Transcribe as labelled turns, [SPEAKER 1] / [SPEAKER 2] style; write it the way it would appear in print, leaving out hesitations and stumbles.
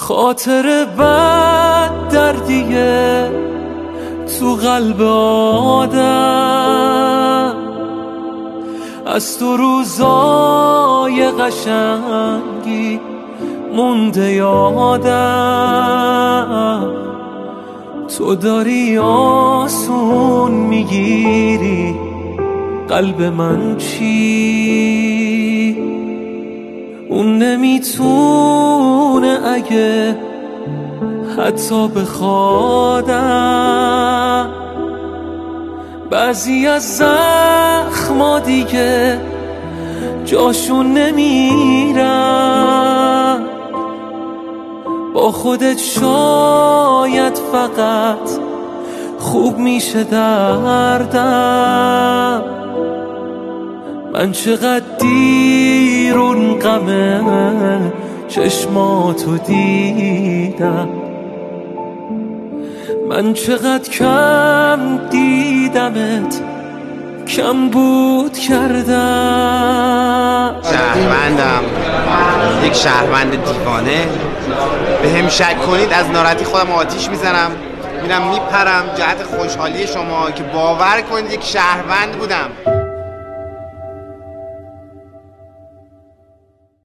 [SPEAKER 1] خاطر بد دردیه تو قلب آدم، از تو روزای قشنگی مونده یادم. تو داری آسون میگیری قلب من چی؟ اون نمیتونه اگه حتی بخوادم. بعضی از زخما دیگه جاشون نمیرن، با خودت شاید فقط خوب میشه دردم. من چقدر دیر اون غم چشماتو دیدم، من چقدر کم دیدمت، کم بود کردم.
[SPEAKER 2] شهروندم، یک شهروند دیوانه. به هم شک کنید از ناراحتی خودم آتیش میزنم، میرم میپرم جهت خوشحالی شما که باور کنید یک شهروند بودم.